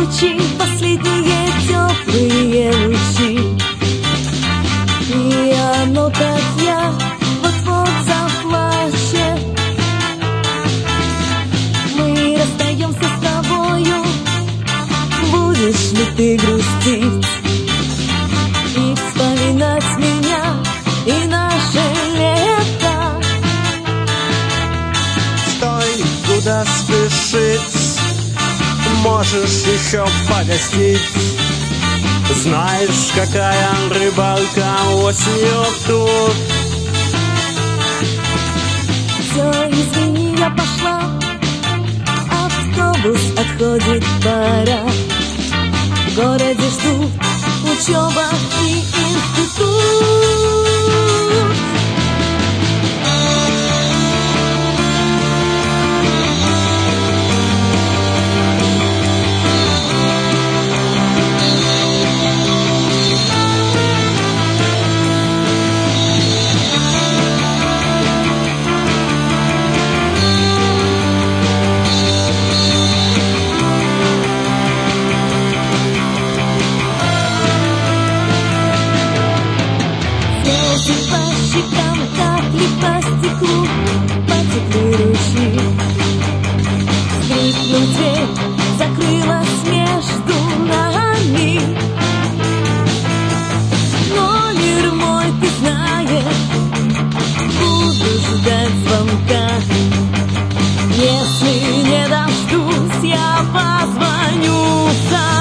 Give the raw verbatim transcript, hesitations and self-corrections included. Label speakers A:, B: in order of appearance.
A: свечи, последние теплые лучи. И оно так я вот-вот заплачет. Мы расстаемся с тобою, будешь ли ты грустить и вспоминать меня и наше лето?
B: Стой, куда спешить? Можешь еще погостить. Знаешь, какая рыбалка осенью тут.
A: Все, извини, я пошла, автобус отходит, пора. В городе ждут учеба и институт. По щекам капли по стеклу, потекли ручьи. Скрипнув дверь, закрылась между нами. Номер мой ты знаешь, буду ждать звонка. Если не дождусь, я позвоню сам.